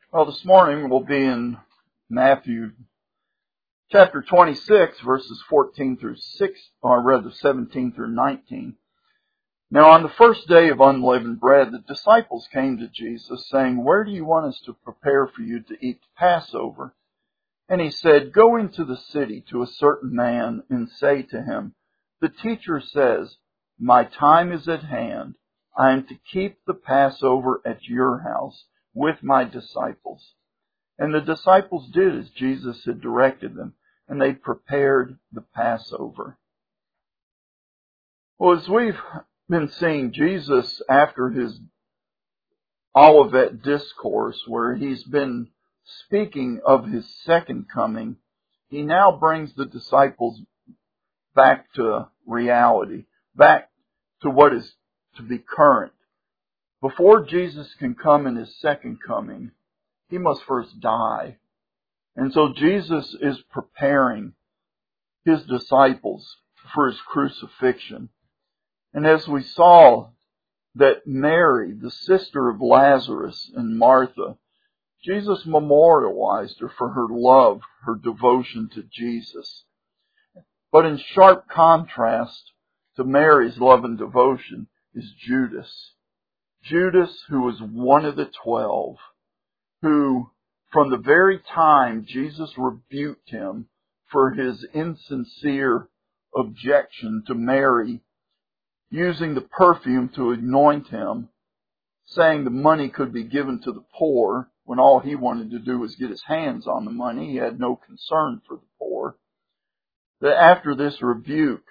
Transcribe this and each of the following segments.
Well, this morning we'll be in Matthew chapter 26, verses 14 through 6, or rather 17 through 19. Now on the first day of unleavened bread, the disciples came to Jesus, saying, "Where do you want us to prepare for you to eat Passover?" And he said, "Go into the city to a certain man and say to him, 'The teacher says, my time is at hand. I am to keep the Passover at your house with my disciples.'" And the disciples did as Jesus had directed them, and they prepared the Passover. Well, as we've been seeing, Jesus, after his Olivet discourse, where he's been speaking of his second coming, he now brings the disciples back to reality, back to what is to be current. Before Jesus can come in his second coming, he must first die. And so Jesus is preparing his disciples for his crucifixion. And as we saw that Mary, the sister of Lazarus and Martha, Jesus memorialized her for her love, her devotion to Jesus. But in sharp contrast to Mary's love and devotion is Judas. Judas, who was one of the 12, who from the very time Jesus rebuked him for his insincere objection to Mary using the perfume to anoint him, saying the money could be given to the poor, when all he wanted to do was get his hands on the money. He had no concern for the poor. That after this rebuke,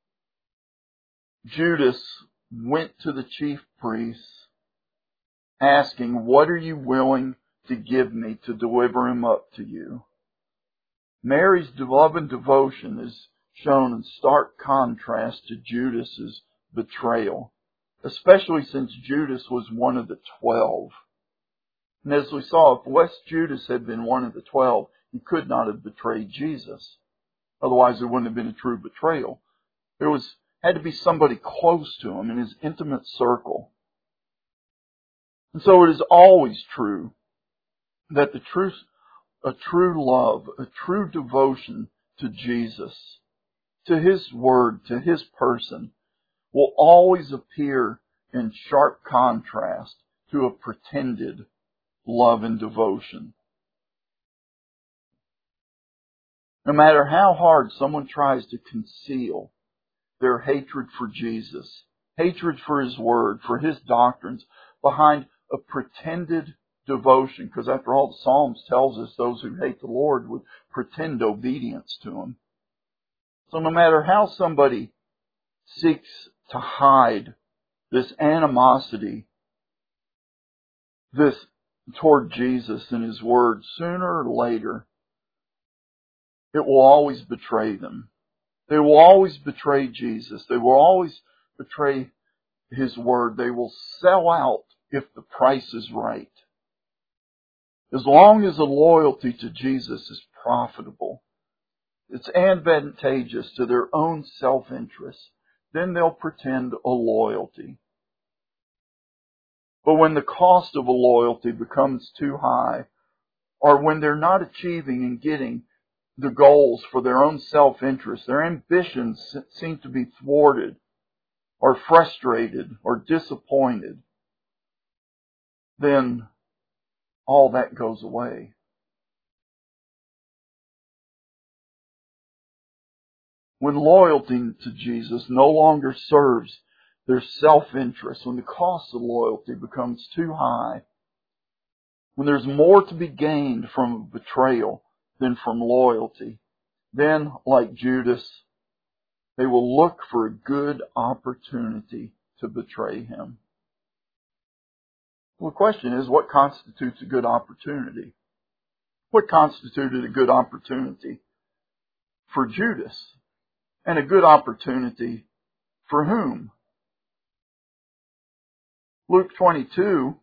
Judas went to the chief priests asking, "What are you willing to give me to deliver him up to you?" Mary's love and devotion is shown in stark contrast to Judas's betrayal, especially since Judas was one of the 12. And as we saw, if lest Judas had been one of the 12, he could not have betrayed Jesus. Otherwise, it wouldn't have been a true betrayal. There had to be somebody close to him in his intimate circle. And so it is always true that a true love, a true devotion to Jesus, to his word, to his person, will always appear in sharp contrast to a pretended love and devotion. No matter how hard someone tries to conceal their hatred for Jesus, hatred for his word, for his doctrines, behind a pretended devotion, because after all, the Psalms tells us those who hate the Lord would pretend obedience to him. So no matter how somebody seeks to hide this animosity, this toward Jesus and his word, sooner or later, it will always betray them. They will always betray Jesus. They will always betray his word. They will sell out if the price is right. As long as the loyalty to Jesus is profitable, it's advantageous to their own self-interest, then they'll pretend a loyalty. But when the cost of a loyalty becomes too high, or when they're not achieving and getting the goals for their own self-interest, their ambitions seem to be thwarted, or frustrated, or disappointed, then all that goes away. When loyalty to Jesus no longer serves their self-interest, when the cost of loyalty becomes too high, when there's more to be gained from betrayal than from loyalty, then, like Judas, they will look for a good opportunity to betray him. Well, the question is, what constitutes a good opportunity? What constituted a good opportunity for Judas? And a good opportunity for whom? Luke 22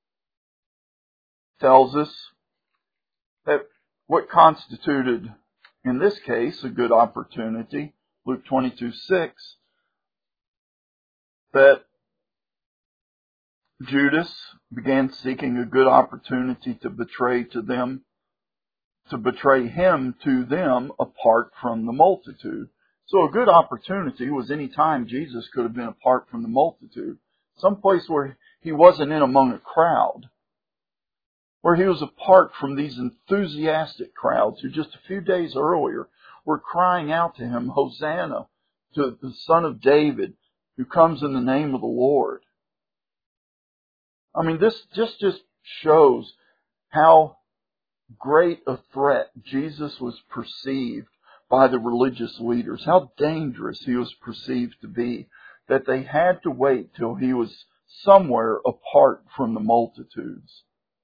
tells us that what constituted, in this case, a good opportunity, Luke 22:6, that Judas began seeking a good opportunity to betray him to them apart from the multitude. So a good opportunity was any time Jesus could have been apart from the multitude. Someplace where he wasn't in among a crowd. Where he was apart from these enthusiastic crowds who just a few days earlier were crying out to him, Hosanna to the Son of David who comes in the name of the Lord. I mean, this just shows how great a threat Jesus was perceived by the religious leaders, how dangerous he was perceived to be, that they had to wait till he was somewhere apart from the multitudes.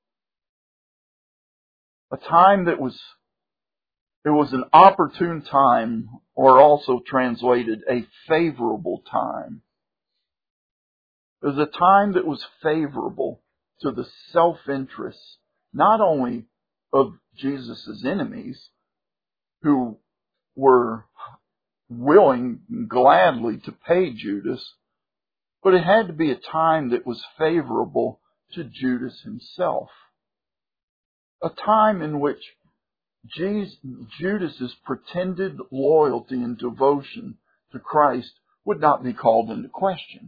A time it was an opportune time, or also translated a favorable time. It was a time that was favorable to the self-interest, not only of Jesus' enemies, who were willing gladly to pay Judas, but it had to be a time that was favorable to Judas himself. A time in which Judas's pretended loyalty and devotion to Christ would not be called into question.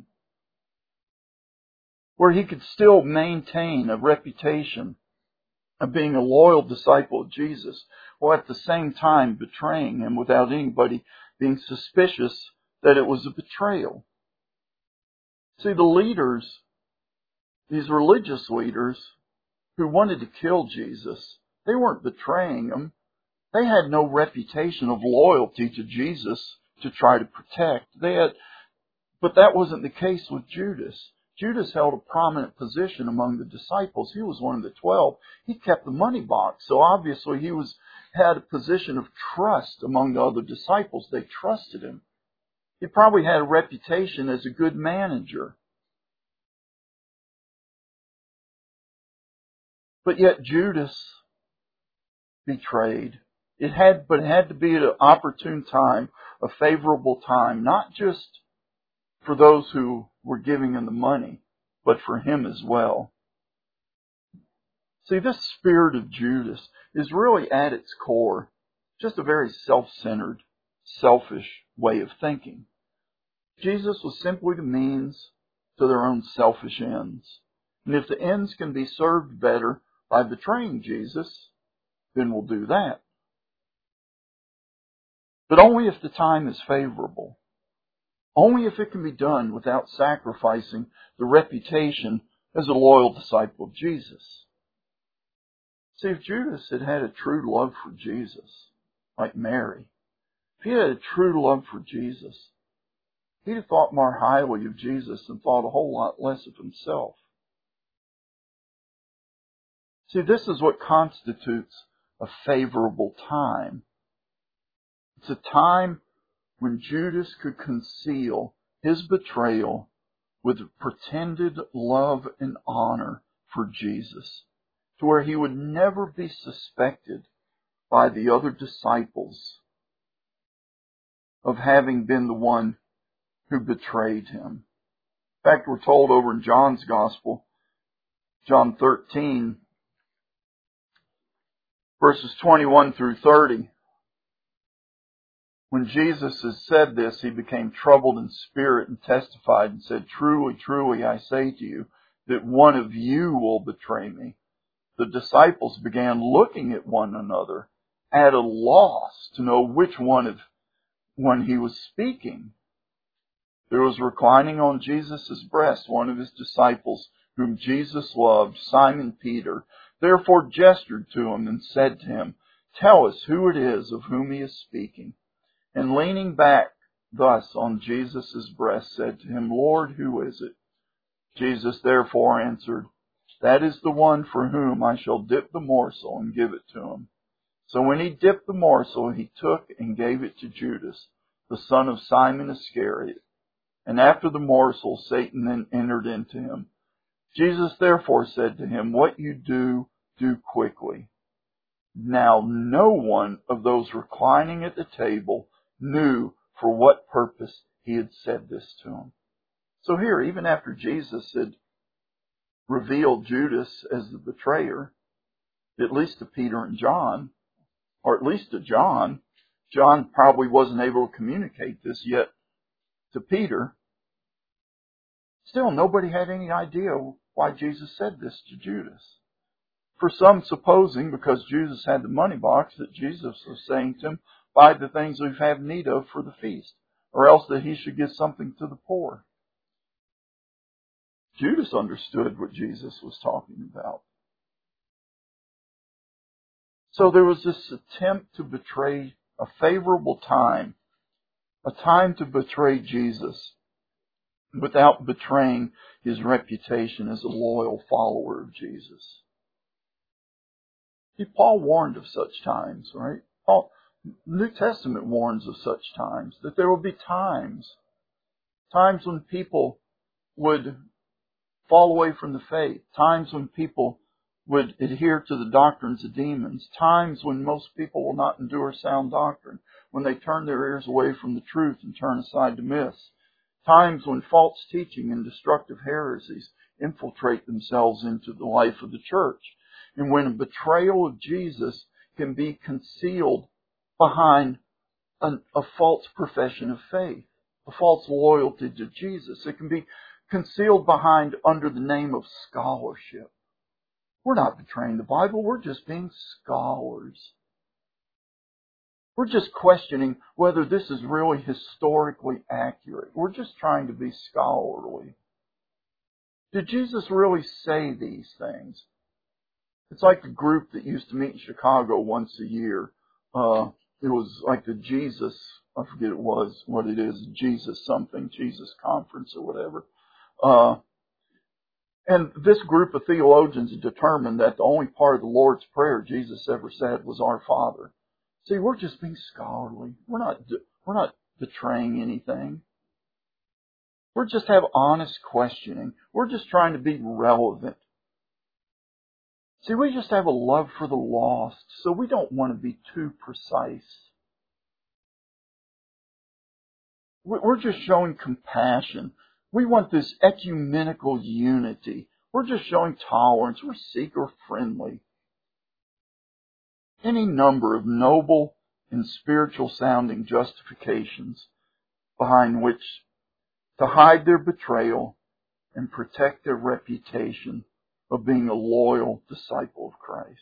Where he could still maintain a reputation of being a loyal disciple of Jesus, while at the same time betraying him without anybody being suspicious that it was a betrayal. See, the leaders, these religious leaders who wanted to kill Jesus, they weren't betraying him. They had no reputation of loyalty to Jesus to try to protect. But that wasn't the case with Judas. Judas held a prominent position among the disciples. He was one of the 12. He kept the money box. So obviously he had a position of trust among the other disciples. They trusted him. He probably had a reputation as a good manager. But yet Judas betrayed. It had to be at an opportune time, a favorable time, not just for those who were giving him the money, but for him as well. See, this spirit of Judas is really at its core just a very self-centered, selfish way of thinking. Jesus was simply the means to their own selfish ends. And if the ends can be served better by betraying Jesus, then we'll do that. But only if the time is favorable. Only if it can be done without sacrificing the reputation as a loyal disciple of Jesus. See, if Judas had had a true love for Jesus, like Mary, if he had a true love for Jesus, he'd have thought more highly of Jesus and thought a whole lot less of himself. See, this is what constitutes a favorable time. It's a time when Judas could conceal his betrayal with pretended love and honor for Jesus, to where he would never be suspected by the other disciples of having been the one who betrayed him. In fact, we're told over in John's Gospel, John 13, verses 21 through 30, when Jesus has said this, he became troubled in spirit and testified and said, "Truly, truly, I say to you, that one of you will betray me." The disciples began looking at one another, at a loss to know which one he was speaking. There was reclining on Jesus' breast one of his disciples, whom Jesus loved, Simon Peter. Therefore gestured to him and said to him, "Tell us who it is of whom he is speaking." And leaning back thus on Jesus' breast, said to him, "Lord, who is it?" Jesus therefore answered, "That is the one for whom I shall dip the morsel and give it to him." So when he dipped the morsel, he took and gave it to Judas, the son of Simon Iscariot. And after the morsel, Satan then entered into him. Jesus therefore said to him, "What you do, do quickly." Now no one of those reclining at the table knew for what purpose he had said this to him. So here, even after Jesus had revealed Judas as the betrayer, at least to Peter and John, or at least to John. John probably wasn't able to communicate this yet to Peter. Still, nobody had any idea why Jesus said this to Judas. For some supposing, because Judas had the money box, that Jesus was saying to him, buy the things we have need of for the feast, or else that he should give something to the poor. Judas understood what Jesus was talking about. So there was this attempt to betray a favorable time, a time to betray Jesus without betraying his reputation as a loyal follower of Jesus. See, Paul warned of such times, right? New Testament warns of such times, that there will be times when people would fall away from the faith, times when people would adhere to the doctrines of demons, times when most people will not endure sound doctrine, when they turn their ears away from the truth and turn aside to myths, times when false teaching and destructive heresies infiltrate themselves into the life of the church, and when a betrayal of Jesus can be concealed behind a false profession of faith, a false loyalty to Jesus. It can be concealed behind under the name of scholarship. We're not betraying the Bible, we're just being scholars. We're just questioning whether this is really historically accurate. We're just trying to be scholarly. Did Jesus really say these things? It's like the group that used to meet in Chicago once a year. It was like the Jesus, I forget what it is, Jesus something, Jesus conference or whatever. And this group of theologians determined that the only part of the Lord's Prayer Jesus ever said was Our Father. See, we're just being scholarly. We're not betraying anything. We're just have honest questioning. We're just trying to be relevant. See, we just have a love for the lost, so we don't want to be too precise. We're just showing compassion. We want this ecumenical unity. We're just showing tolerance. We're seeker-friendly. Any number of noble and spiritual-sounding justifications behind which to hide their betrayal and protect their reputation of being a loyal disciple of Christ.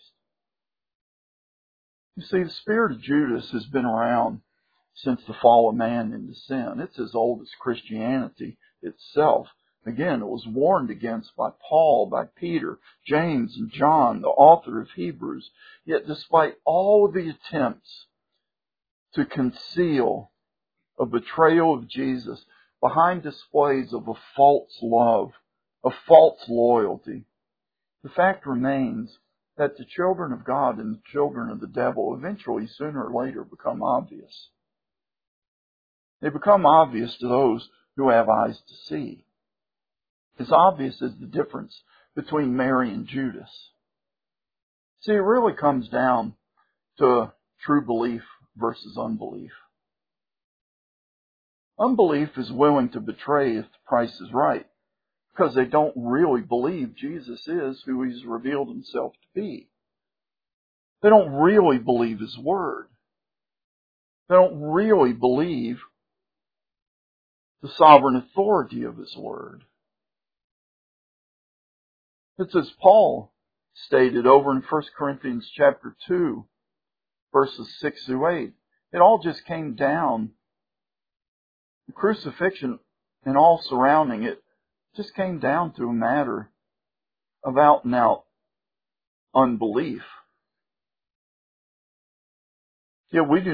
You see, the spirit of Judas has been around since the fall of man into sin. It's as old as Christianity itself. Again, it was warned against by Paul, by Peter, James, and John, the author of Hebrews. Yet despite all of the attempts to conceal a betrayal of Jesus behind displays of a false love, a false loyalty, the fact remains that the children of God and the children of the devil eventually, sooner or later, become obvious. They become obvious to those who have eyes to see. As obvious as the difference between Mary and Judas. See, it really comes down to true belief versus unbelief. Unbelief is willing to betray if the price is right, because they don't really believe Jesus is who He's revealed Himself to be. They don't really believe His Word. They don't really believe the sovereign authority of His Word. It's as Paul stated over in 1 Corinthians chapter 2, verses 6 through 8. It all just came down, the crucifixion and all surrounding it just came down to a matter of out and out unbelief. Yet we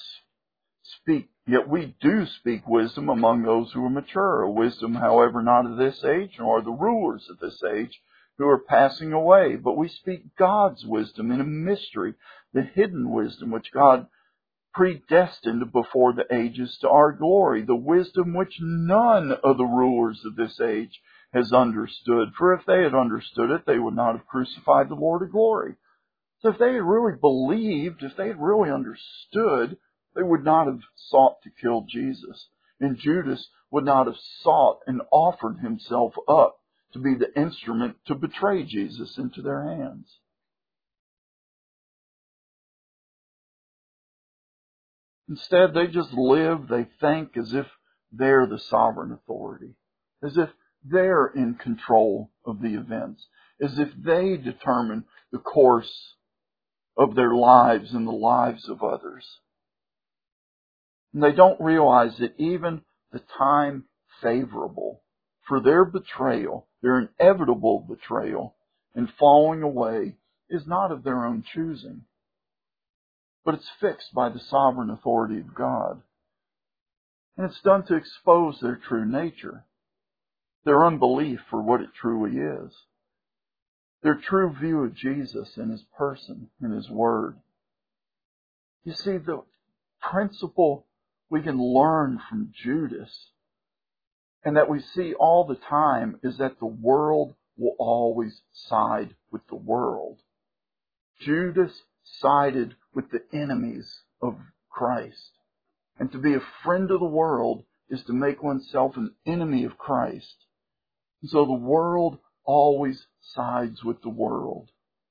do speak wisdom among those who are mature, a wisdom, however, not of this age, nor the rulers of this age, who are passing away. But we speak God's wisdom in a mystery, the hidden wisdom which God predestined before the ages to our glory, the wisdom which none of the rulers of this age has understood. For if they had understood it, they would not have crucified the Lord of glory. So if they had really believed, if they had really understood, they would not have sought to kill Jesus. And Judas would not have sought and offered himself up to be the instrument to betray Jesus into their hands. Instead, they just live, they think as if they're the sovereign authority, as if they're in control of the events, as if they determine the course of their lives and the lives of others. And they don't realize that even the time favorable for their betrayal, their inevitable betrayal and falling away, is not of their own choosing, but it's fixed by the sovereign authority of God. And it's done to expose their true nature, their unbelief for what it truly is, their true view of Jesus and His person and His Word. You see, the principle we can learn from Judas, and that we see all the time, is that the world will always side with the world. Judas sided with the enemies of Christ. And to be a friend of the world is to make oneself an enemy of Christ. And so the world always sides with the world.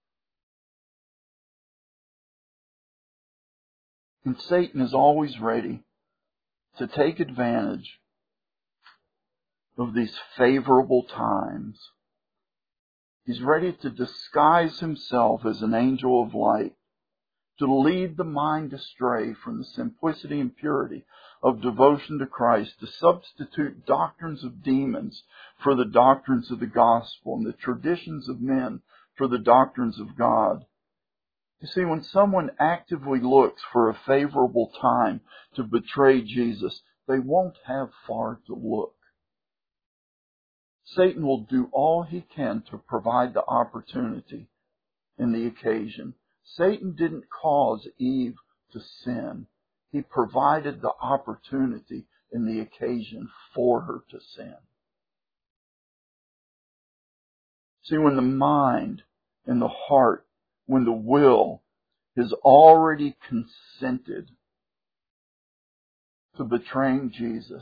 And Satan is always ready to take advantage of these favorable times. He's ready to disguise himself as an angel of light, to lead the mind astray from the simplicity and purity of devotion to Christ, to substitute doctrines of demons for the doctrines of the gospel and the traditions of men for the doctrines of God. You see, when someone actively looks for a favorable time to betray Jesus, they won't have far to look. Satan will do all he can to provide the opportunity and the occasion. Satan didn't cause Eve to sin. He provided the opportunity and the occasion for her to sin. See, when the mind and the heart, when the will has already consented to betraying Jesus,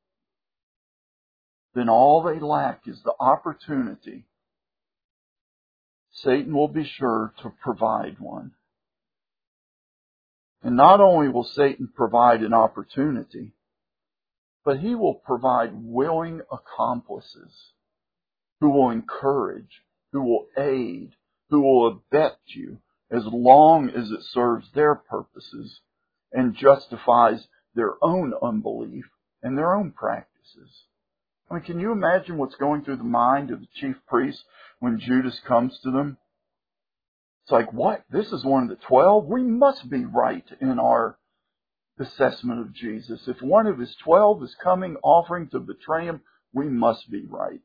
then all they lack is the opportunity. Satan will be sure to provide one. And not only will Satan provide an opportunity, but he will provide willing accomplices who will encourage, who will aid, who will abet you as long as it serves their purposes and justifies their own unbelief and their own practices. I mean, can you imagine what's going through the mind of the chief priests when Judas comes to them? It's like, what? This is one of the 12? We must be right in our assessment of Jesus. If one of his 12 is coming offering to betray him, we must be right.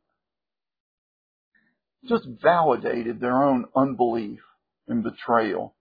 Just validated their own unbelief and betrayal.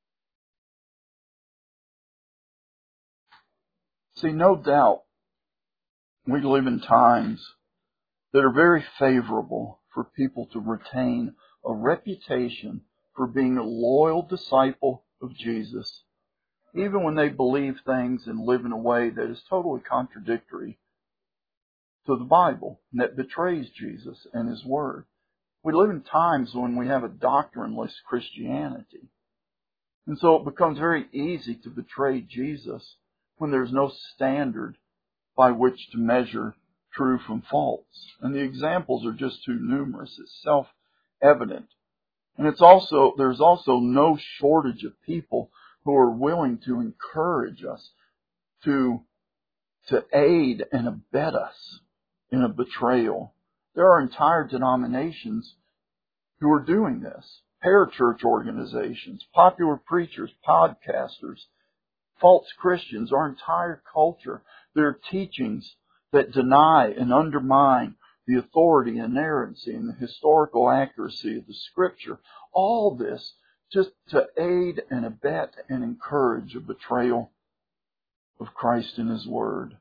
See, no doubt we live in times that are very favorable for people to retain a reputation for being a loyal disciple of Jesus, even when they believe things and live in a way that is totally contradictory to the Bible and that betrays Jesus and His Word. We live in times when we have a doctrineless Christianity. And so it becomes very easy to betray Jesus when there's no standard by which to measure true from false. And the examples are just too numerous. It's self-evident. And there's also no shortage of people who are willing to encourage us, to aid and abet us in a betrayal. There are entire denominations who are doing this. Parachurch organizations, popular preachers, podcasters, false Christians, our entire culture. There are teachings that deny and undermine the authority, inerrancy, and the historical accuracy of the Scripture. All this just to aid and abet and encourage a betrayal of Christ and His Word.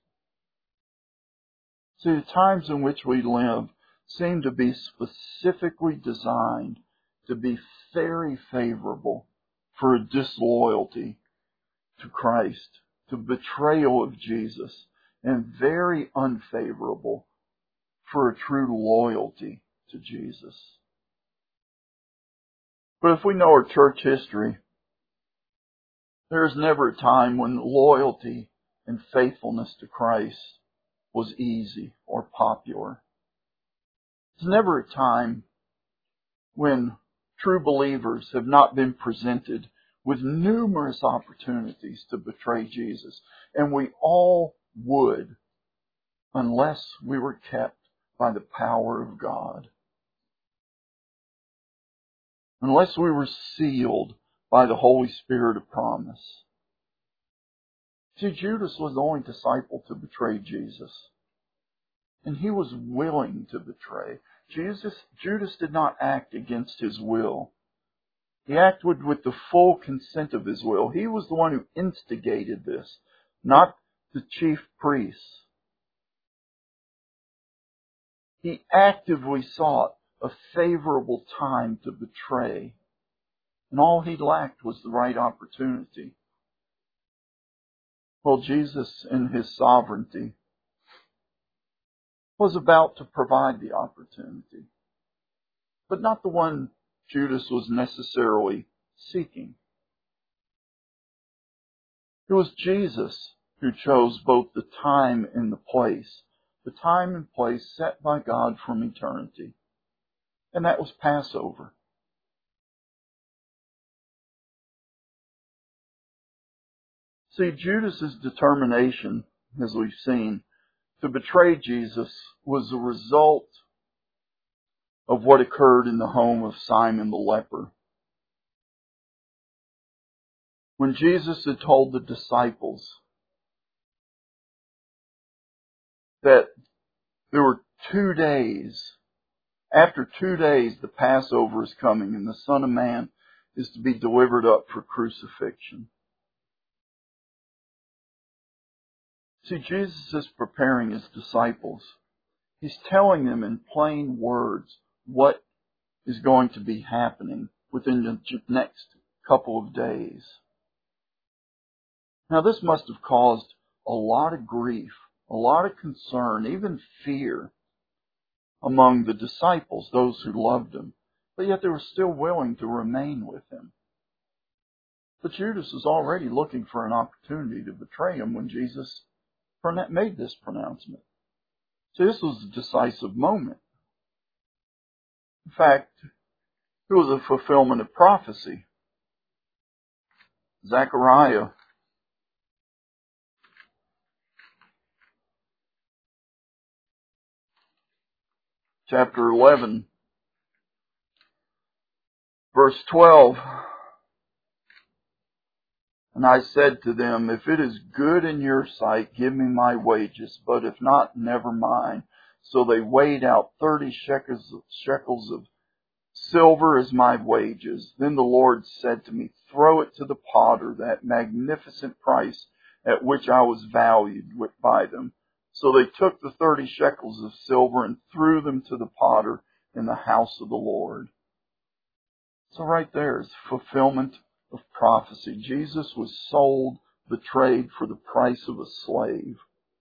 See, the times in which we live seem to be specifically designed to be very favorable for a disloyalty to Christ, to betrayal of Jesus, and very unfavorable for a true loyalty to Jesus. But if we know our church history, there is never a time when loyalty and faithfulness to Christ was easy or popular. There's never a time when true believers have not been presented with numerous opportunities to betray Jesus. And we all would, unless we were kept by the power of God. Unless we were sealed by the Holy Spirit of promise. See, Judas was the only disciple to betray Jesus. And he was willing to betray. Judas did not act against his will. He acted with the full consent of his will. He was the one who instigated this, not the chief priests. He actively sought a favorable time to betray. And all he lacked was the right opportunity. Well, Jesus, in his sovereignty, was about to provide the opportunity, but not the one Judas was necessarily seeking. It was Jesus who chose both the time and the place set by God from eternity, and that was Passover. See, Judas's determination, as we've seen, to betray Jesus was a result of what occurred in the home of Simon the leper. When Jesus had told the disciples that there were 2 days, after 2 days the Passover is coming and the Son of Man is to be delivered up for crucifixion. See, Jesus is preparing his disciples. He's telling them in plain words what is going to be happening within the next couple of days. Now, this must have caused a lot of grief, a lot of concern, even fear among the disciples, those who loved him. But yet they were still willing to remain with him. But Judas was already looking for an opportunity to betray him when Jesus made this pronouncement. So this was a decisive moment. In fact, it was a fulfillment of prophecy. Zechariah chapter 11, verse 12. And I said to them, if it is good in your sight, give me my wages, but if not, never mind. So they weighed out 30 shekels of silver as my wages. Then the Lord said to me, throw it to the potter, that magnificent price at which I was valued by them. So they took the 30 shekels of silver and threw them to the potter in the house of the Lord. So right there is fulfillment of prophecy. Jesus was sold, betrayed for the price of a slave.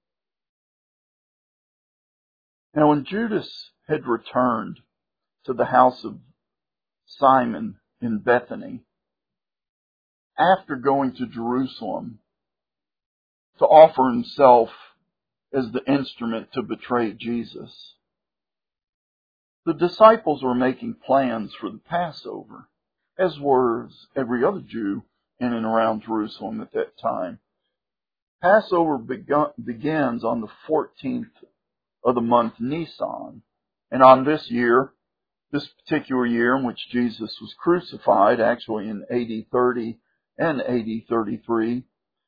Now when Judas had returned to the house of Simon in Bethany, after going to Jerusalem to offer himself as the instrument to betray Jesus, the disciples were making plans for the Passover, as was every other Jew in and around Jerusalem at that time. Passover begins on the 14th of the month Nisan, and on this particular year in which Jesus was crucified, actually in AD 30 and AD 33,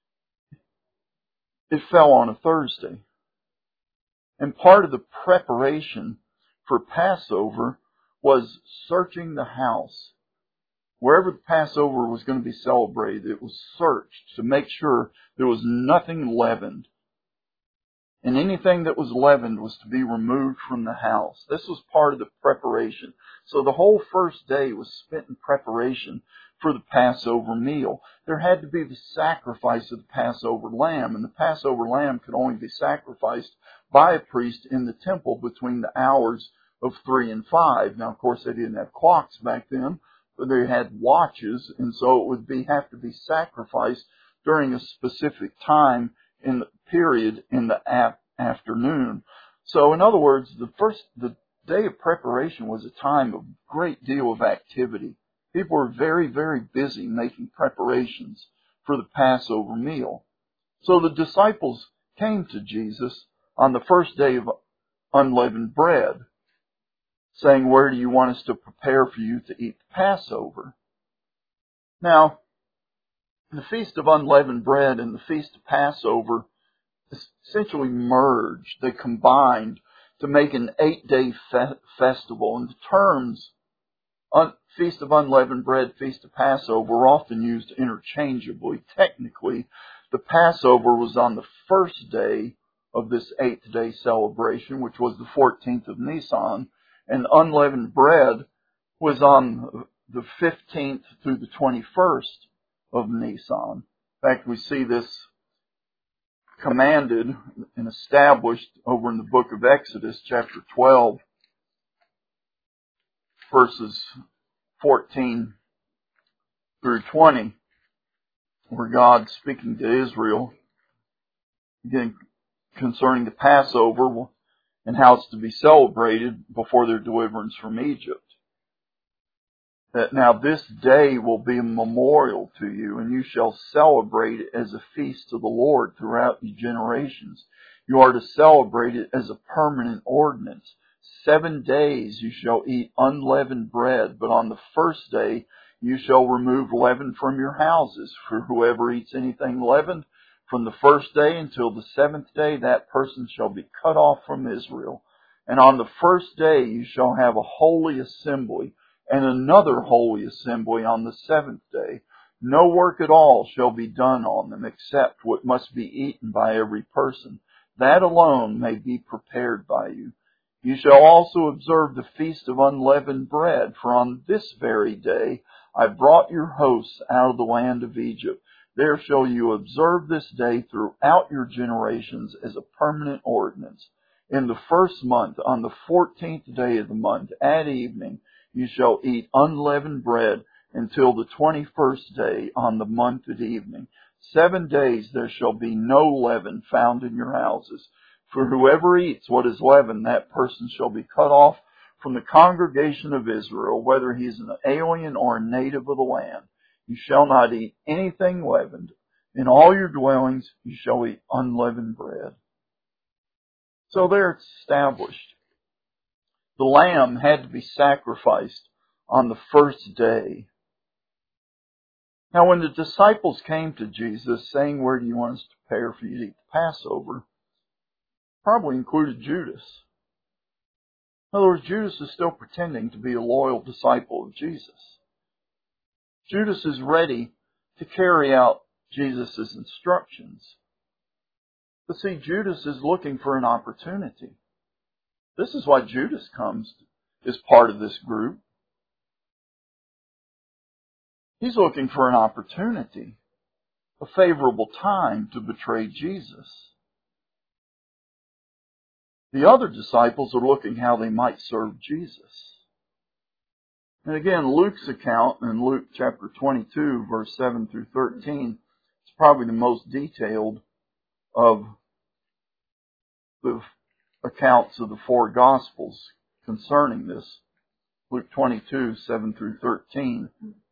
it fell on a Thursday. And part of the preparation for Passover was searching the house. Wherever the Passover was going to be celebrated, it was searched to make sure there was nothing leavened. And anything that was leavened was to be removed from the house. This was part of the preparation. So the whole first day was spent in preparation for the Passover meal. There had to be the sacrifice of the Passover lamb, and the Passover lamb could only be sacrificed by a priest in the temple between the hours of 3 and 5. Now, of course, they didn't have clocks back then, but they had watches, and so it would have to be sacrificed during a specific time in the period in the afternoon. So, in other words, the day of preparation was a time of great deal of activity. People were very, very busy making preparations for the Passover meal. So the disciples came to Jesus on the first day of unleavened bread, saying, "Where do you want us to prepare for you to eat the Passover?" Now, the Feast of Unleavened Bread and the Feast of Passover essentially merged. They combined to make an 8-day festival. And the terms Feast of Unleavened Bread, Feast of Passover were often used interchangeably. Technically, the Passover was on the first day of this 8th-day celebration, which was the 14th of Nisan, and unleavened bread was on the 15th through the 21st of Nisan. In fact, we see this commanded and established over in the book of Exodus, chapter 12, verses 14 through 20, where God, speaking to Israel, again, concerning the Passover and how it's to be celebrated before their deliverance from Egypt. That now this day will be a memorial to you, and you shall celebrate it as a feast to the Lord throughout your generations. You are to celebrate it as a permanent ordinance. 7 days you shall eat unleavened bread, but on the first day you shall remove leaven from your houses. For whoever eats anything leavened from the first day until the 7th day, that person shall be cut off from Israel. And on the first day you shall have a holy assembly, and another holy assembly on the 7th day. No work at all shall be done on them, except what must be eaten by every person. That alone may be prepared by you. You shall also observe the Feast of Unleavened Bread, for on this very day I brought your hosts out of the land of Egypt. There shall you observe this day throughout your generations as a permanent ordinance. In the first month, on the 14th day of the month, at evening, you shall eat unleavened bread until the 21st day on the month at evening. 7 days there shall be no leaven found in your houses. For whoever eats what is leavened, that person shall be cut off from the congregation of Israel, whether he is an alien or a native of the land. You shall not eat anything leavened. In all your dwellings you shall eat unleavened bread. So there it's established. The lamb had to be sacrificed on the first day. Now when the disciples came to Jesus saying, "Where do you want us to prepare for you to eat the Passover?" probably included Judas. In other words, Judas is still pretending to be a loyal disciple of Jesus. Judas is ready to carry out Jesus' instructions. But see, Judas is looking for an opportunity. This is why Judas comes as part of this group. He's looking for an opportunity, a favorable time to betray Jesus. The other disciples are looking how they might serve Jesus. And again, Luke's account in Luke chapter 22, verse 7 through 13, is probably the most detailed of the accounts of the 4 Gospels concerning this. Luke 22, 7 through 13.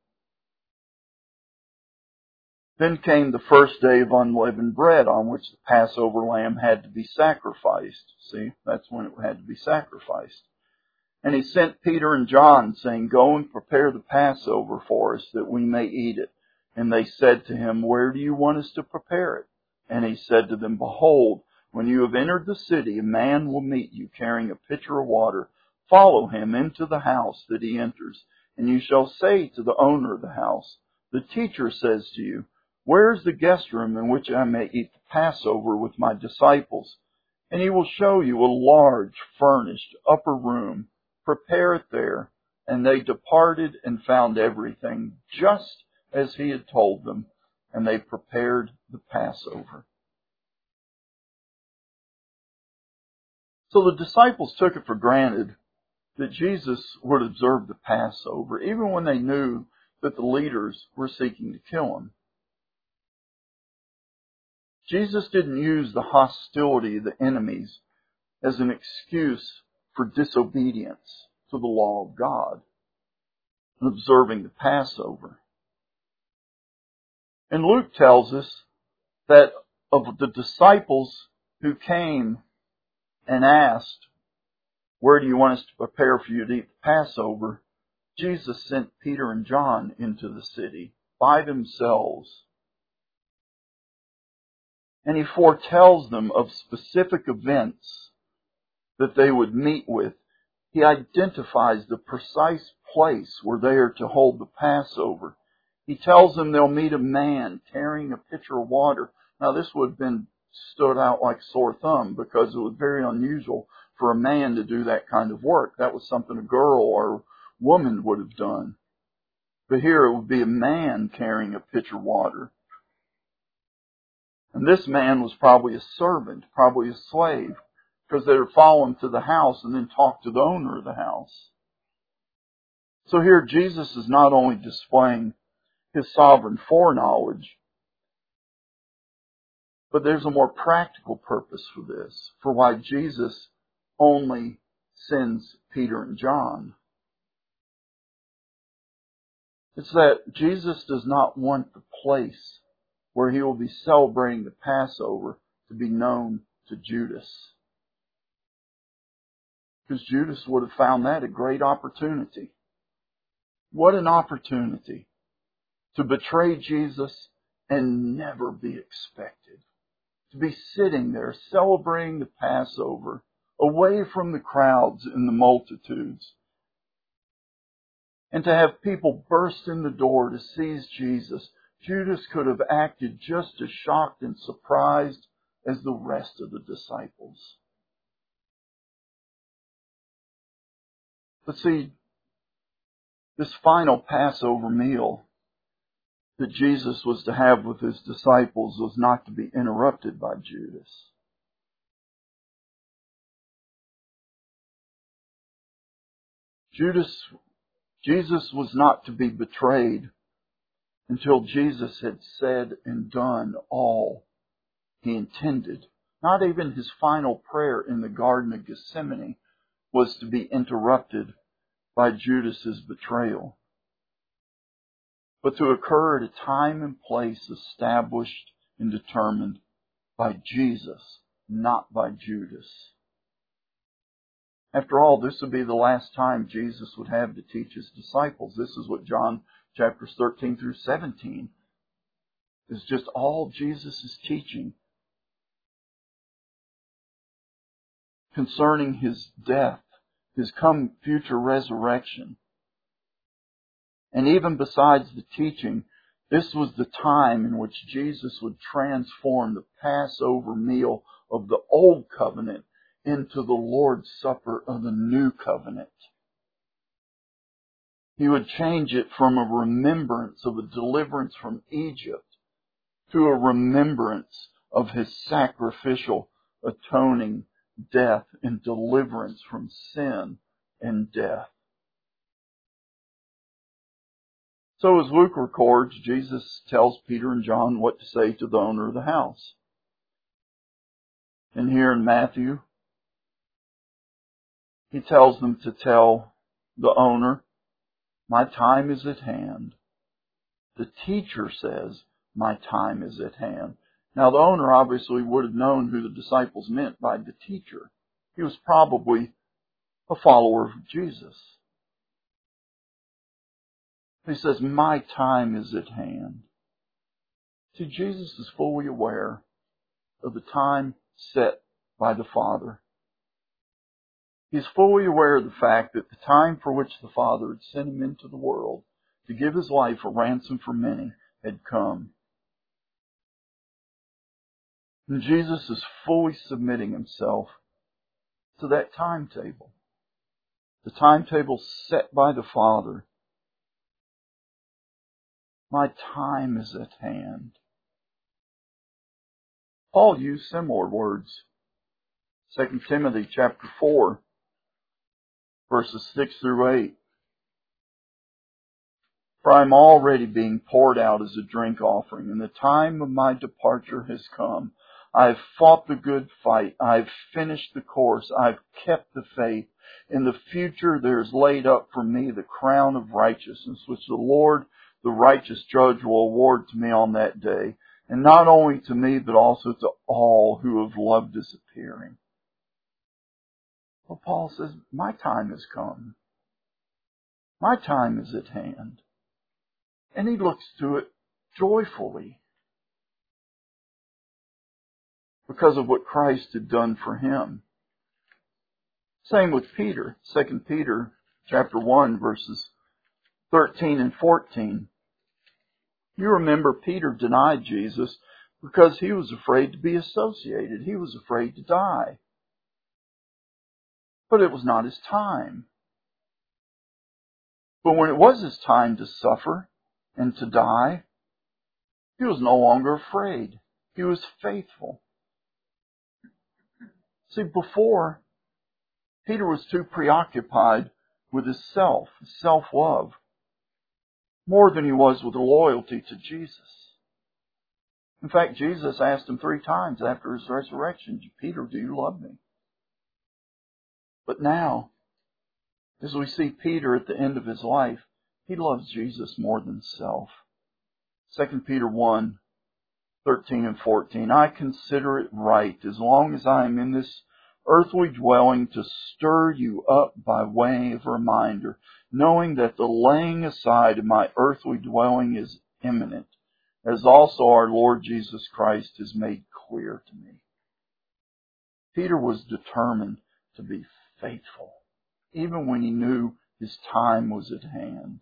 Then came the first day of unleavened bread, on which the Passover lamb had to be sacrificed. See, that's when it had to be sacrificed. And he sent Peter and John, saying, "Go and prepare the Passover for us, that we may eat it." And they said to him, "Where do you want us to prepare it?" And he said to them, "Behold, when you have entered the city, a man will meet you carrying a pitcher of water. Follow him into the house that he enters, and you shall say to the owner of the house, 'The teacher says to you, where is the guest room in which I may eat the Passover with my disciples?' And he will show you a large, furnished upper room. Prepare it there." And they departed and found everything just as he had told them, and they prepared the Passover. So the disciples took it for granted that Jesus would observe the Passover, even when they knew that the leaders were seeking to kill him. Jesus didn't use the hostility of the enemies as an excuse for disobedience to the law of God and observing the Passover. And Luke tells us that of the disciples who came and asked, "Where do you want us to prepare for you to eat the Passover?" Jesus sent Peter and John into the city by themselves. And he foretells them of specific events that they would meet with. He identifies the precise place where they are to hold the Passover. He tells them they'll meet a man carrying a pitcher of water. Now this would have been stood out like a sore thumb because it was very unusual for a man to do that kind of work. That was something a girl or woman would have done. But here it would be a man carrying a pitcher of water. And this man was probably a servant, probably a slave, because they would follow him to the house and then talk to the owner of the house. So here Jesus is not only displaying his sovereign foreknowledge, but there's a more practical purpose for this, for why Jesus only sends Peter and John. It's that Jesus does not want the place where he will be celebrating the Passover to be known to Judas. Because Judas would have found that a great opportunity. What an opportunity to betray Jesus and never be expected. To be sitting there celebrating the Passover away from the crowds and the multitudes. And to have people burst in the door to seize Jesus. Judas could have acted just as shocked and surprised as the rest of the disciples. But see, this final Passover meal that Jesus was to have with his disciples was not to be interrupted by Judas. Jesus was not to be betrayed until Jesus had said and done all he intended. Not even his final prayer in the Garden of Gethsemane was to be interrupted by Judas's betrayal, but to occur at a time and place established and determined by Jesus, not by Judas. After all, this would be the last time Jesus would have to teach his disciples. This is what John chapters 13 through 17 is just all Jesus is teaching concerning his death, his future resurrection. And even besides the teaching, this was the time in which Jesus would transform the Passover meal of the Old Covenant into the Lord's Supper of the New Covenant. He would change it from a remembrance of a deliverance from Egypt to a remembrance of his sacrificial, atoning death and deliverance from sin and death. So as Luke records, Jesus tells Peter and John what to say to the owner of the house. And here in Matthew, he tells them to tell the owner, "My time is at hand." The teacher says, "My time is at hand." Now the owner obviously would have known who the disciples meant by the teacher. He was probably a follower of Jesus. He says, "My time is at hand." See, Jesus is fully aware of the time set by the Father. He's fully aware of the fact that the time for which the Father had sent him into the world to give his life a ransom for many had come. And Jesus is fully submitting himself to that timetable. The timetable set by the Father. My time is at hand. Paul used similar words 2 Timothy chapter 4, verses 6 through 8. For I am already being poured out as a drink offering, and the time of my departure has come. I have fought the good fight. I have finished the course. I have kept the faith. In the future there is laid up for me the crown of righteousness, which the Lord, the righteous judge, will award to me on that day. And not only to me, but also to all who have loved His appearing. Well, Paul says, my time has come. My time is at hand. And he looks to it joyfully because of what Christ had done for him. Same with Peter. 2 Peter chapter 1, verses 13 and 14. You remember Peter denied Jesus because he was afraid to be associated. He was afraid to die. But it was not his time. But when it was his time to suffer and to die, he was no longer afraid. He was faithful. See, before, Peter was too preoccupied with his self-love, more than he was with the loyalty to Jesus. In fact, Jesus asked him 3 times after his resurrection, Peter, do you love me? But now, as we see Peter at the end of his life, he loves Jesus more than self. 2 Peter 1, 13 and 14. I consider it right, as long as I am in this earthly dwelling, to stir you up by way of reminder, knowing that the laying aside of my earthly dwelling is imminent, as also our Lord Jesus Christ has made clear to me. Peter was determined to be faithful, even when he knew his time was at hand.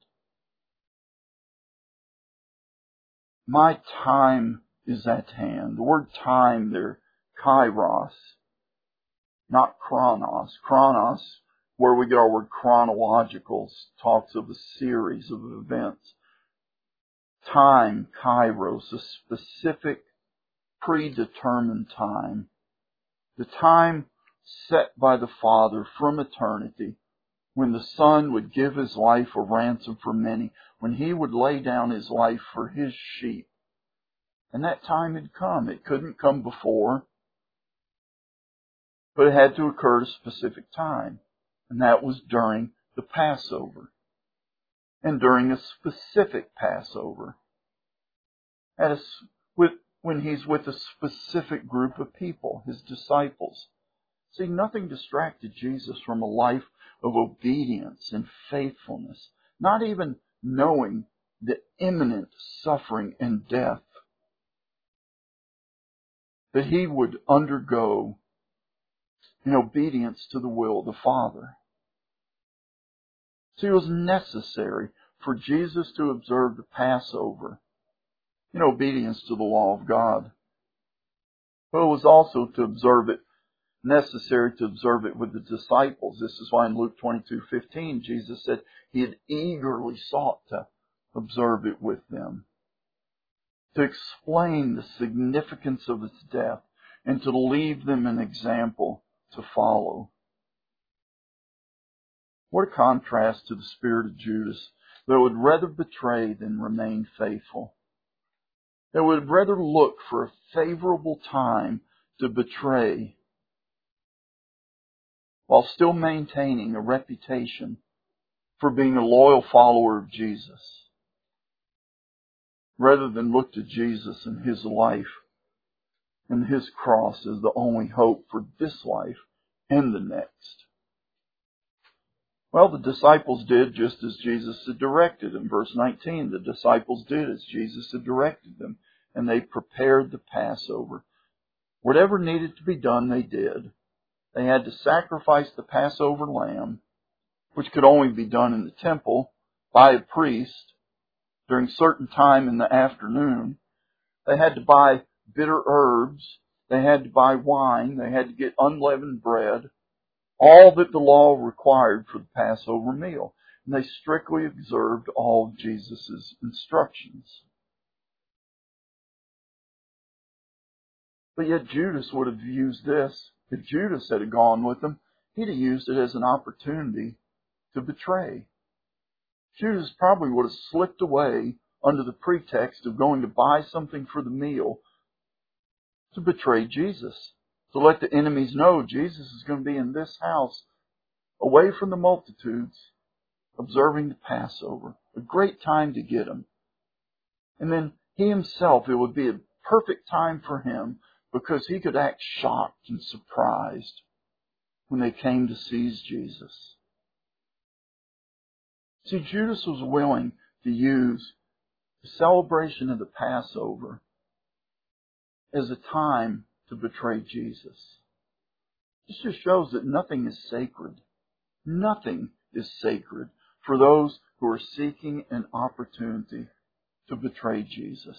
My time is at hand. The word time there, kairos, not chronos. Chronos, where we get our word chronological, talks of a series of events. Time, kairos, a specific, predetermined time. The time set by the Father from eternity, when the Son would give His life a ransom for many, when He would lay down His life for His sheep. And that time had come. It couldn't come before, but it had to occur at a specific time. And that was during the Passover. And during a specific Passover. When He's with a specific group of people, His disciples. See, nothing distracted Jesus from a life of obedience and faithfulness. Not even knowing the imminent suffering and death that He would undergo in obedience to the will of the Father. So it was necessary for Jesus to observe the Passover in obedience to the law of God. But it was also necessary to observe it with the disciples. This is why in Luke 22:15 Jesus said He had eagerly sought to observe it with them, to explain the significance of His death and to leave them an example to follow. What a contrast to the spirit of Judas, that would rather betray than remain faithful. That would rather look for a favorable time to betray while still maintaining a reputation for being a loyal follower of Jesus, rather than look to Jesus and His life and His cross as the only hope for this life and the next. Well, the disciples did just as Jesus had directed. In verse 19, the disciples did as Jesus had directed them, and they prepared the Passover. Whatever needed to be done, they did. They had to sacrifice the Passover lamb, which could only be done in the temple by a priest during a certain time in the afternoon. They had to buy bitter herbs. They had to buy wine. They had to get unleavened bread. All that the law required for the Passover meal. And they strictly observed all of Jesus' instructions. But yet Judas would have used this If Judas had gone with them, he'd have used it as an opportunity to betray. Judas probably would have slipped away under the pretext of going to buy something for the meal to betray Jesus, to let the enemies know Jesus is going to be in this house, away from the multitudes, observing the Passover. A great time to get him. And then he himself, it would be a perfect time for him because he could act shocked and surprised when they came to seize Jesus. See, Judas was willing to use the celebration of the Passover as a time to betray Jesus. This just shows that nothing is sacred. Nothing is sacred for those who are seeking an opportunity to betray Jesus.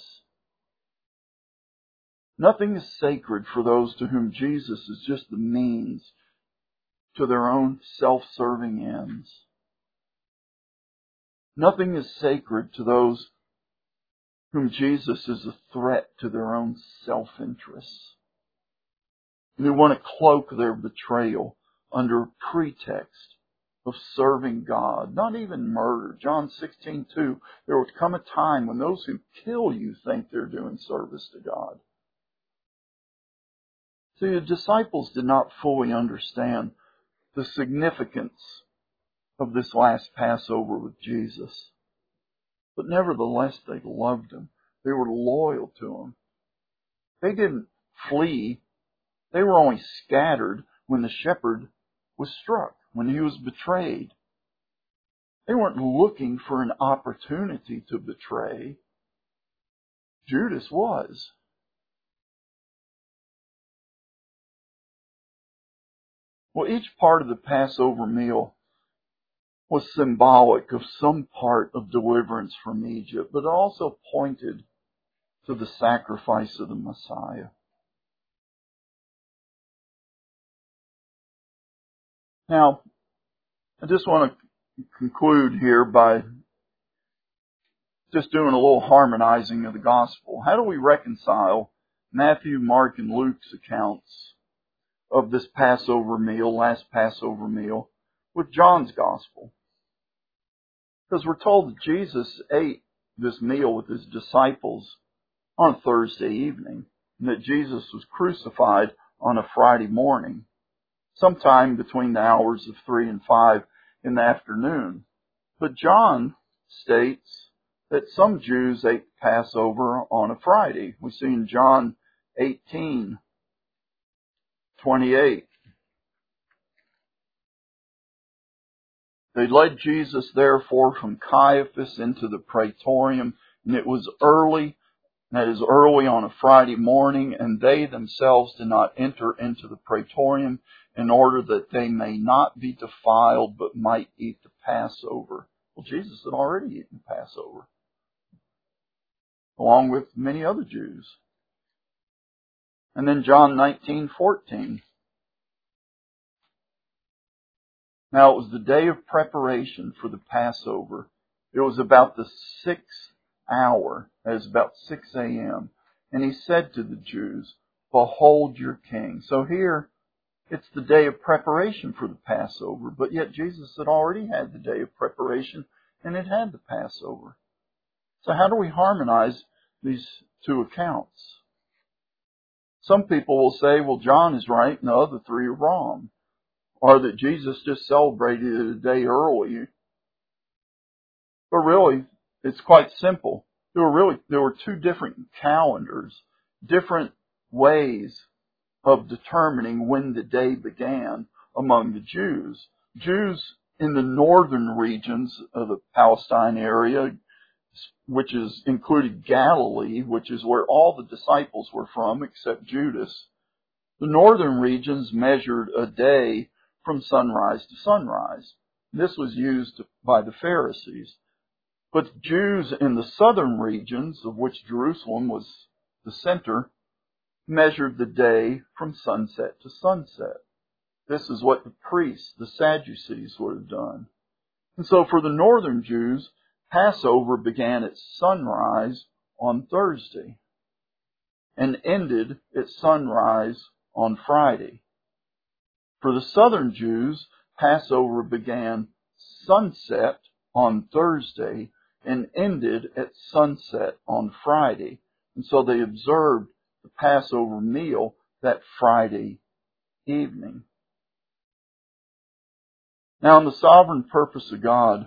Nothing is sacred for those to whom Jesus is just the means to their own self-serving ends. Nothing is sacred to those whom Jesus is a threat to their own self-interests. And they want to cloak their betrayal under a pretext of serving God, not even murder. John 16:2, there would come a time when those who kill you think they're doing service to God. See, the disciples did not fully understand the significance of this last Passover with Jesus. But nevertheless, they loved him. They were loyal to him. They didn't flee. They were only scattered when the shepherd was struck, when he was betrayed. They weren't looking for an opportunity to betray. Judas was. Well, each part of the Passover meal was symbolic of some part of deliverance from Egypt, but it also pointed to the sacrifice of the Messiah. Now, I just want to conclude here by just doing a little harmonizing of the gospel. How do we reconcile Matthew, Mark, and Luke's accounts of this Passover meal, last Passover meal, with John's gospel? Because we're told that Jesus ate this meal with his disciples on Thursday evening, and that Jesus was crucified on a Friday morning, sometime between the hours of 3 and 5 in the afternoon. But John states that some Jews ate Passover on a Friday. We see in John 18:28. They led Jesus, therefore, from Caiaphas into the praetorium, and it was early, that is early on a Friday morning, and they themselves did not enter into the praetorium in order that they may not be defiled, but might eat the Passover. Well, Jesus had already eaten the Passover, along with many other Jews. And then John 19:14. Now it was the day of preparation for the Passover. It was about the 6th hour, that is about 6 a.m. And he said to the Jews, "Behold your king." So here, it's the day of preparation for the Passover, but yet Jesus had already had the day of preparation and it had the Passover. So how do we harmonize these two accounts? Some people will say, well, John is right and the other three are wrong. Or that Jesus just celebrated it a day early. But really, it's quite simple. There were two different calendars, different ways of determining when the day began among the Jews. Jews in the northern regions of the Palestine area, which is included Galilee, which is where all the disciples were from except Judas. The northern regions measured a day from sunrise to sunrise. This was used by the Pharisees. But Jews in the southern regions, of which Jerusalem was the center, measured the day from sunset to sunset. This is what the priests, the Sadducees, would have done. And so for the northern Jews, Passover began at sunrise on Thursday and ended at sunrise on Friday. For the southern Jews, Passover began sunset on Thursday and ended at sunset on Friday. And so they observed the Passover meal that Friday evening. Now, in the sovereign purpose of God,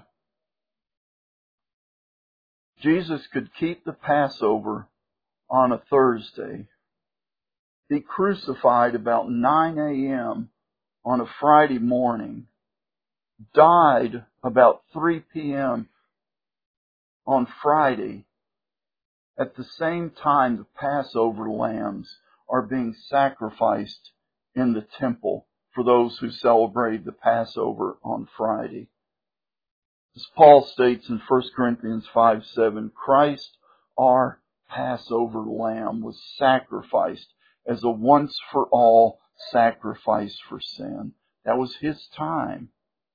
Jesus could keep the Passover on a Thursday, be crucified about 9 a.m. on a Friday morning, died about 3 p.m. on Friday. At the same time, the Passover lambs are being sacrificed in the temple for those who celebrate the Passover on Friday. As Paul states in 1 Corinthians 5:7, Christ, our Passover lamb, was sacrificed as a once-for-all sacrifice for sin. That was His time.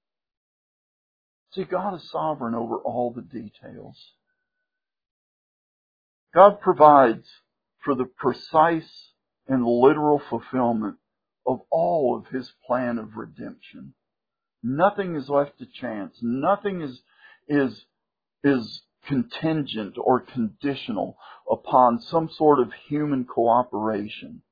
See, God is sovereign over all the details. God provides for the precise and literal fulfillment of all of His plan of redemption. Nothing is left to chance. Nothing is contingent or conditional upon some sort of human cooperation.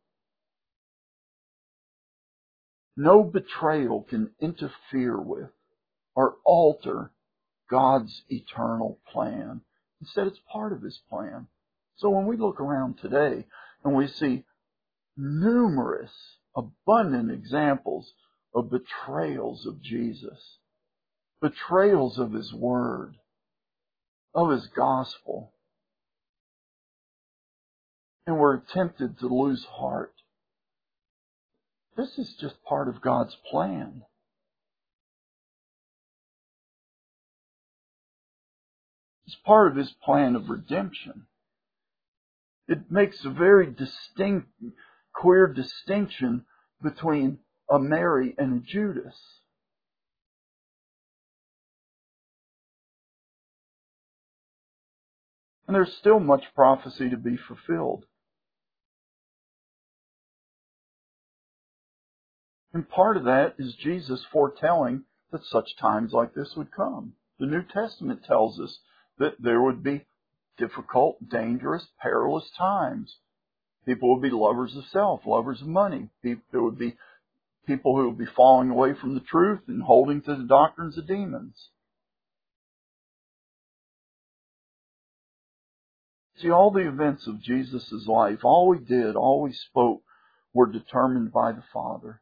No betrayal can interfere with or alter God's eternal plan. Instead, it's part of His plan. So when we look around today and we see numerous, abundant examples of betrayals of Jesus, betrayals of His Word, of His gospel, and we're tempted to lose heart, this is just part of God's plan. It's part of His plan of redemption. It makes a very distinct, clear distinction between a Mary and a Judas. And there's still much prophecy to be fulfilled. And part of that is Jesus foretelling that such times like this would come. The New Testament tells us that there would be difficult, dangerous, perilous times. People would be lovers of self, lovers of money. There would be people who would be falling away from the truth and holding to the doctrines of demons. See, all the events of Jesus' life, all He did, all He spoke, were determined by the Father.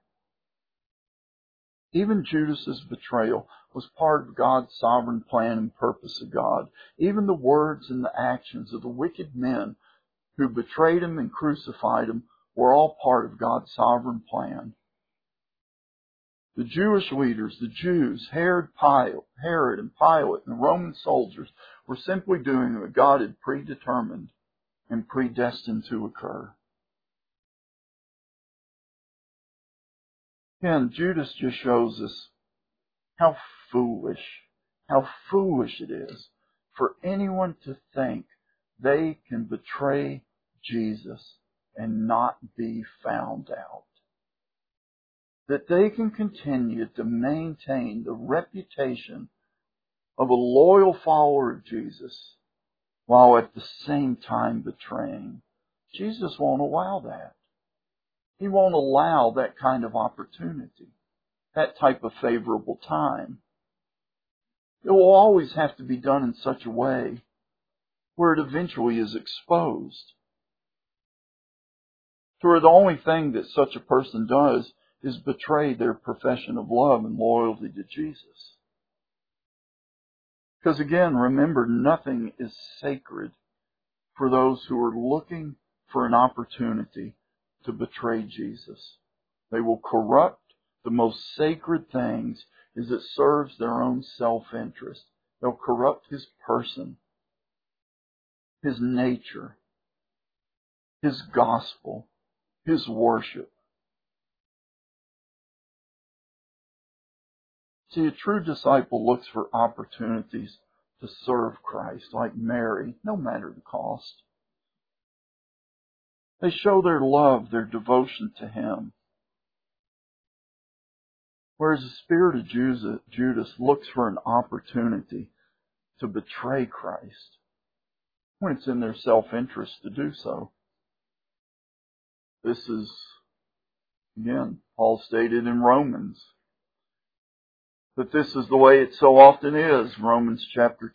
Even Judas' betrayal was part of God's sovereign plan and purpose of God. Even the words and the actions of the wicked men who betrayed Him and crucified Him were all part of God's sovereign plan. The Jewish leaders, the Jews, Herod and Pilate, and the Roman soldiers were simply doing what God had predetermined and predestined to occur. Again, Judas just shows us how foolish it is for anyone to think they can betray Jesus and not be found out. That they can continue to maintain the reputation of a loyal follower of Jesus while at the same time betraying. Jesus won't allow that. He won't allow that kind of opportunity, that type of favorable time. It will always have to be done in such a way where it eventually is exposed. To where the only thing that such a person does is betray their profession of love and loyalty to Jesus. Because again, remember, nothing is sacred for those who are looking for an opportunity to betray Jesus. They will corrupt the most sacred things as it serves their own self-interest. They'll corrupt His person, His nature, His gospel, His worship. See, a true disciple looks for opportunities to serve Christ, like Mary, no matter the cost. They show their love, their devotion to Him. Whereas the spirit of Judas looks for an opportunity to betray Christ when it's in their self-interest to do so. This is, again, Paul stated in Romans, that this is the way it so often is. Romans chapter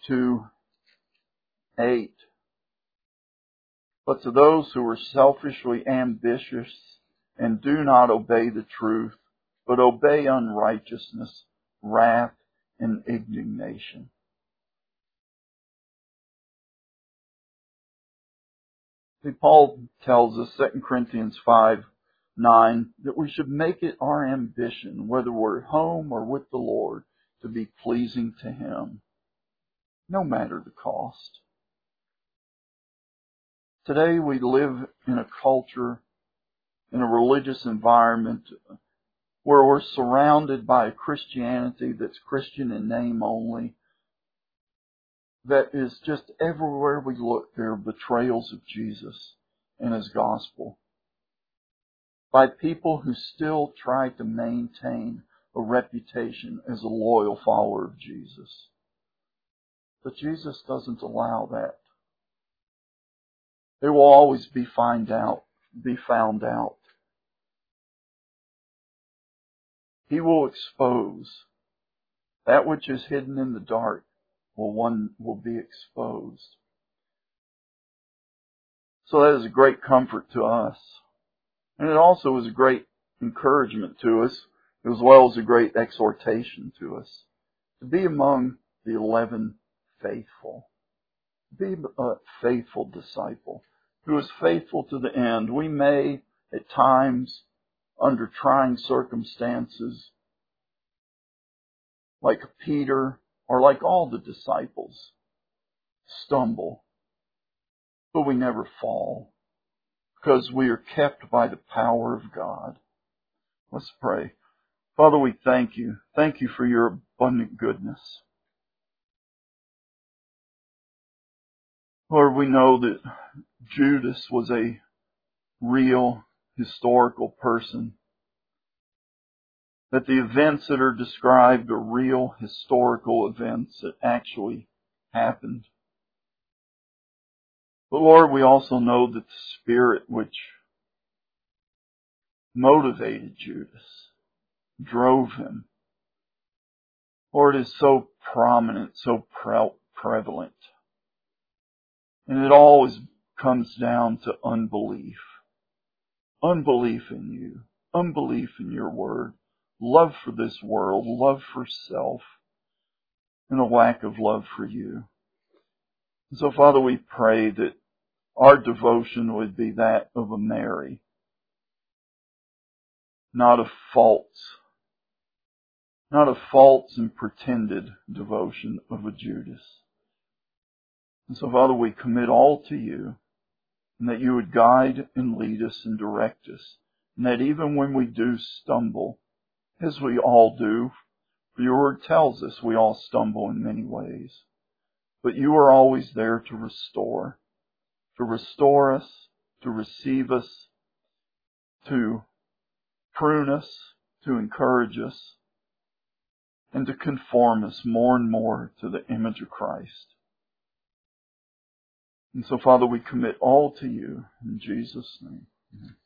2:8. But to those who are selfishly ambitious and do not obey the truth, but obey unrighteousness, wrath, and indignation. See, Paul tells us, 2 Corinthians 5:9, that we should make it our ambition, whether we're at home or with the Lord, to be pleasing to Him, no matter the cost. Today we live in a culture, in a religious environment, where we're surrounded by a Christianity that's Christian in name only, that is just everywhere we look, there are betrayals of Jesus and His gospel by people who still try to maintain a reputation as a loyal follower of Jesus. But Jesus doesn't allow that. They will always be found out. He will expose that which is hidden in the dark. Will be exposed. So that is a great comfort to us. And it also is a great encouragement to us, as well as a great exhortation to us, to be among the 11 faithful. Be a faithful disciple who is faithful to the end. We may, at times, under trying circumstances, like Peter, or like all the disciples, stumble. But we never fall, because we are kept by the power of God. Let's pray. Father, we thank you. Thank you for your abundant goodness. Lord, we know that Judas was a real historical person, that the events that are described are real historical events that actually happened. But Lord, we also know that the spirit which motivated Judas, drove him, Lord, is so prominent, so prevalent. And it always comes down to unbelief. Unbelief in you, unbelief in your word, love for this world, love for self, and a lack of love for you. And so, Father, we pray that our devotion would be that of a Mary, not a false and pretended devotion of a Judas. And so, Father, we commit all to you, and that you would guide and lead us and direct us, and that even when we do stumble, as we all do, for your word tells us we all stumble in many ways, but you are always there to restore us, to receive us, to prune us, to encourage us, and to conform us more and more to the image of Christ. And so, Father, we commit all to you in Jesus' name. Amen.